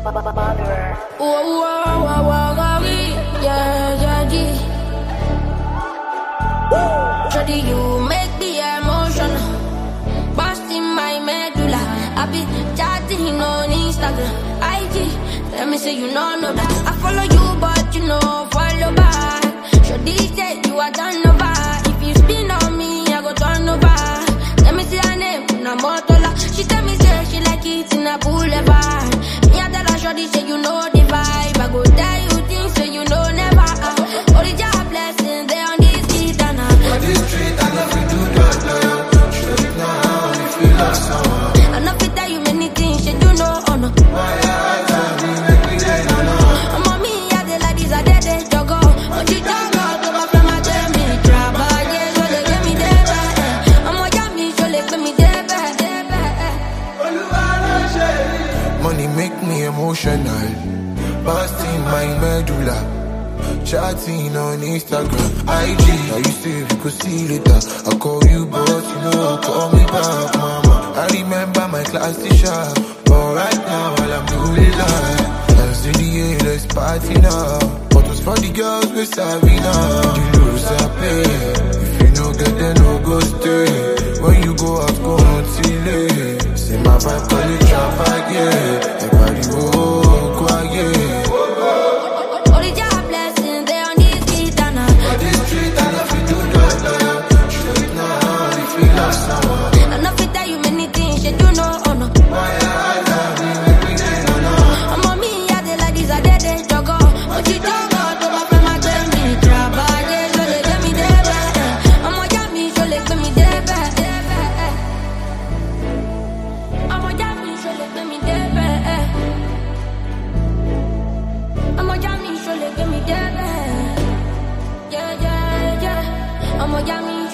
Shawty, you make me emotional, busting my medulla. I be chatting on Instagram, IG. Let me say you know that I follow you, but you know follow back. Shawty say you are done over. If you spin on me, I go turn over. Let me see her name, Namotola. She tell me say she like it in a boulevard. Me I tell her Shawty say you know the vibe. I go tell you things so you know never. Only job blessings they on this street and on this street I love you do that now. Straight now, you feel like someone. I know fit tell you many things you do know or no. My eyes are make me dead now. I'm on me, I dey like this, I dead they juggle. On the juggle, to my friend, my jammy. Travel, yeah, so they get me there. I'm on jammy, so they get me there. Money make me emotional, busting my medulla. Chatting on Instagram, IG. I used to you could see later. I call you, but you know, call me back, mama. I remember my class teacher, but right now all I'm doing life. Let's do the year, let's party now. But was for the girls we savvy now. The lose I pay. If you no get then no go stay. When you go out, go on till late. Say my vibe call it traffic, yeah. Everybody go quiet. I know fit tell you many things you do know or no. I'm on me, I dey like this, I dead they juggle. On the juggle, to my friend, my jammy. Travel, yeah, so they get me there. I'm on jammy, so they get me there. I'm on jammy, so they get me there. I'm on jammy, so they get me there. Yeah, yeah, yeah. I'm on jammy.